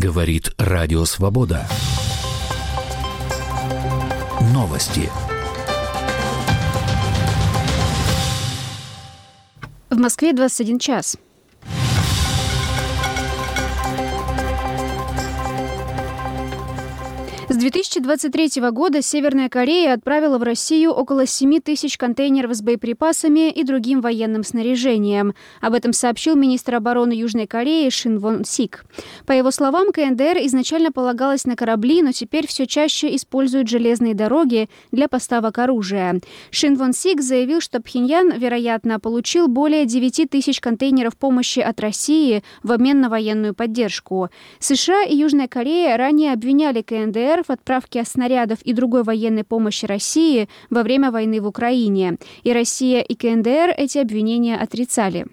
Говорит Радио Свобода. Новости. В Москве 21 час. С 2023 года Северная Корея отправила в Россию около 7 тысяч контейнеров с боеприпасами и другим военным снаряжением. Об этом сообщил министр обороны Южной Кореи Шин Вон Сик. По его словам, КНДР изначально полагалась на корабли, но теперь все чаще используют железные дороги для поставок оружия. Шин Вон Сик заявил, что Пхеньян, вероятно, получил более 9 тысяч контейнеров помощи от России в обмен на военную поддержку. США и Южная Корея ранее обвиняли КНДР в отправке снарядов и другой военной помощи России во время войны в Украине. И Россия, и КНДР эти обвинения отрицали.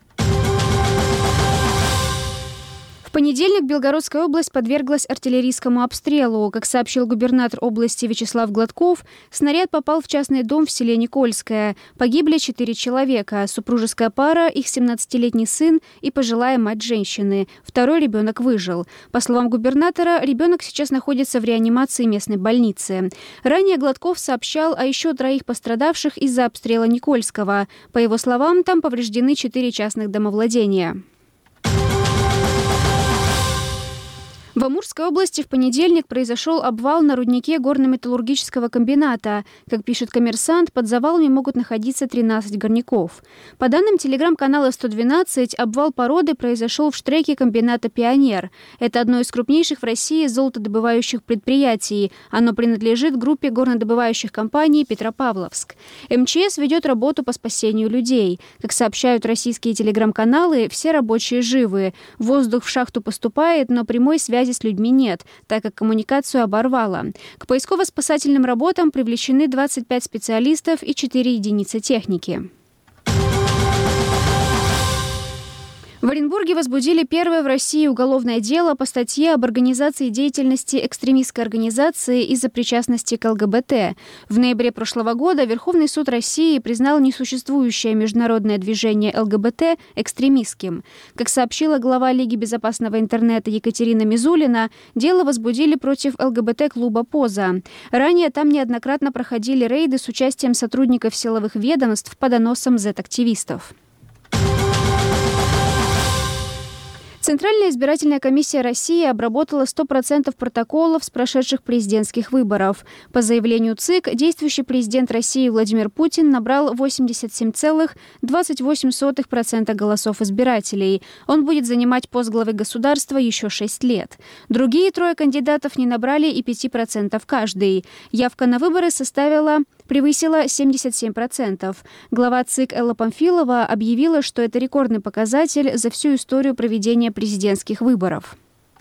В понедельник Белгородская область подверглась артиллерийскому обстрелу. Как сообщил губернатор области Вячеслав Гладков, снаряд попал в частный дом в селе Никольское. Погибли 4 человека. Супружеская пара, их 17-летний сын и пожилая мать женщины. Второй ребенок выжил. По словам губернатора, ребенок сейчас находится в реанимации местной больницы. Ранее Гладков сообщал о еще 3 пострадавших из-за обстрела Никольского. По его словам, там повреждены 4 частных домовладения. В Амурской области в понедельник произошел обвал на руднике горно-металлургического комбината. Как пишет «Коммерсант», под завалами могут находиться 13 горняков. По данным телеграм-канала 112, обвал породы произошел в штреке комбината «Пионер». Это одно из крупнейших в России золотодобывающих предприятий. Оно принадлежит группе горнодобывающих компаний «Петропавловск». МЧС ведет работу по спасению людей. Как сообщают российские телеграм-каналы, все рабочие живы. Воздух в шахту поступает, но прямой связи с людьми нет, так как коммуникацию оборвало. К поисково-спасательным работам привлечены 25 специалистов и 4 единицы техники. В Оренбурге возбудили первое в России уголовное дело по статье об организации деятельности экстремистской организации из-за причастности к ЛГБТ. В ноябре прошлого года Верховный суд России признал несуществующее международное движение ЛГБТ экстремистским. Как сообщила глава Лиги безопасного интернета Екатерина Мизулина, дело возбудили против ЛГБТ-клуба «Поза». Ранее там неоднократно проходили рейды с участием сотрудников силовых ведомств по доносам Z-активистов. Центральная избирательная комиссия России обработала 100% протоколов с прошедших президентских выборов. По заявлению ЦИК, действующий президент России Владимир Путин набрал 87,28% голосов избирателей. Он будет занимать пост главы государства еще 6 лет. Другие 3 кандидатов не набрали и 5% каждый. Явка на выборы превысила 77%. Глава ЦИК Элла Памфилова объявила, что это рекордный показатель за всю историю проведения президентских выборов.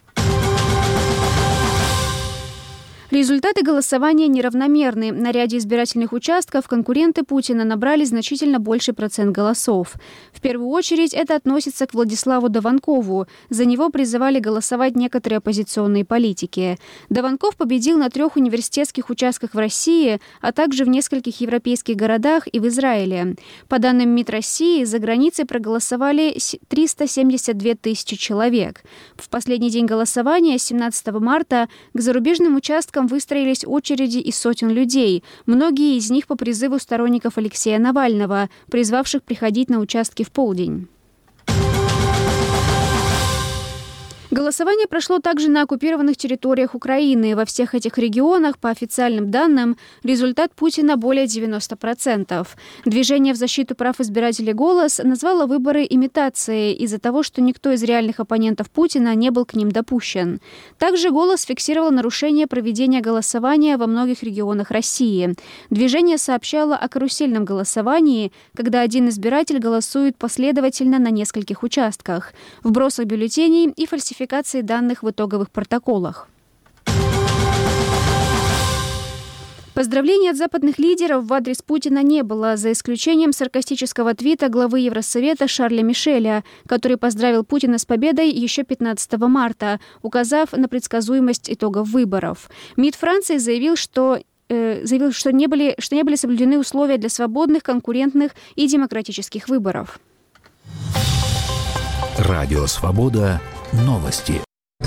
Результаты голосования неравномерны. На ряде избирательных участков конкуренты Путина набрали значительно больший процент голосов. В первую очередь это относится к Владиславу Дованкову. За него призывали голосовать некоторые оппозиционные политики. Дованков победил на 3 университетских участках в России, а также в нескольких европейских городах и в Израиле. По данным МИД России, за границей проголосовали 372 тысячи человек. В последний день голосования, 17 марта, к зарубежным участкам выстроились очереди из сотен людей, многие из них по призыву сторонников Алексея Навального, призвавших приходить на участки в полдень. Голосование прошло также на оккупированных территориях Украины. Во всех этих регионах, по официальным данным, результат Путина более 90%. Движение в защиту прав избирателей «Голос» назвало выборы имитацией из-за того, что никто из реальных оппонентов Путина не был к ним допущен. Также «Голос» фиксировал нарушение проведения голосования во многих регионах России. Движение сообщало о карусельном голосовании, когда один избиратель голосует последовательно на нескольких участках, вбросах бюллетеней и фальсификации данных в итоговых протоколах. Поздравлений от западных лидеров в адрес Путина не было, за исключением саркастического твита главы Евросовета Шарля Мишеля, который поздравил Путина с победой еще 15 марта, указав на предсказуемость итогов выборов. МИД Франции заявил, что не были соблюдены условия для свободных, конкурентных и демократических выборов. Радио Свобода. Новости.